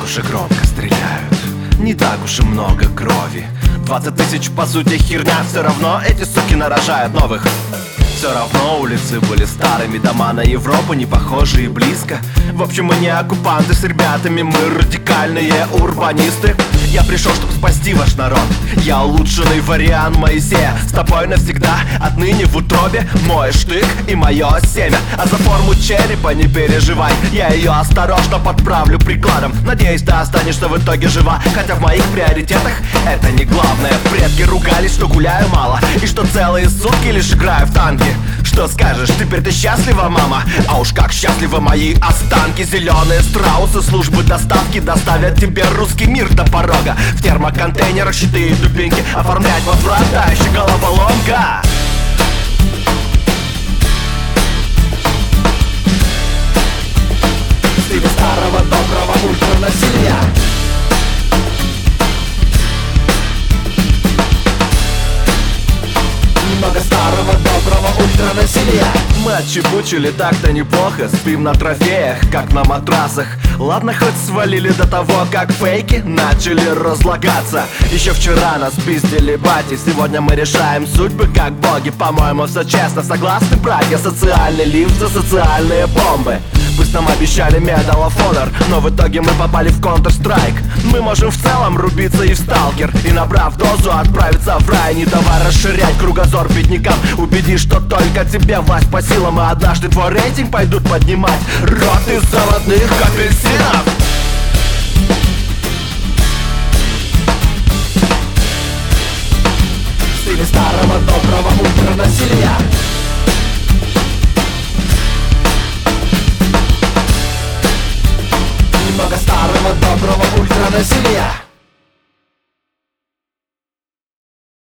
уж и громко стреляют, не так уж и много крови. 20 тысяч, по сути, херня. Все равно эти суки нарожают новых. Все равно улицы были старыми, дома на Европу не похожи и близко. В общем, мы не оккупанты с ребятами, мы радикальные урбанисты. Я пришел, чтобы спасти ваш народ. Я улучшенный вариант Моисея. С тобой навсегда, отныне в утробе мой штык и мое семя. А за форму черепа не переживай, я ее осторожно подправлю прикладом. Надеюсь, ты останешься в итоге жива, хотя в моих приоритетах это не главное. Предки ругались, что гуляю мало и что целые сутки лишь играю в танки. Что скажешь, теперь ты счастлива, мама? А уж как счастливы мои останки. Зеленые страусы службы доставки доставят тебе русский мир до порога. В термоконтейнерах щиты и дубинки, оформлять возврат, да еще головоломка. В стиле старого доброго ультранасилия. Немного старого доброго ультранасилия. Мы отчебучили так-то неплохо, спим на трофеях, как на матрасах. Ладно, хоть свалили до того, как фейки начали разлагаться. Еще вчера нас пиздили бати, сегодня мы решаем судьбы как боги. По-моему, все честно, согласны, братья? Социальный лифт за социальные бомбы. Пусть нам обещали Medal of Honor, но в итоге мы попали в Counter-Strike. Мы можем в целом рубиться и в Stalker, и набрав дозу отправиться в рай. Не давай расширять кругозор беднякам, убеди, что только тебе власть по силам. И однажды твой рейтинг пойдут поднимать рот из заводных апельсинов. В стиле старого доброго ультранасилия. Немного старого доброго ультранасилия.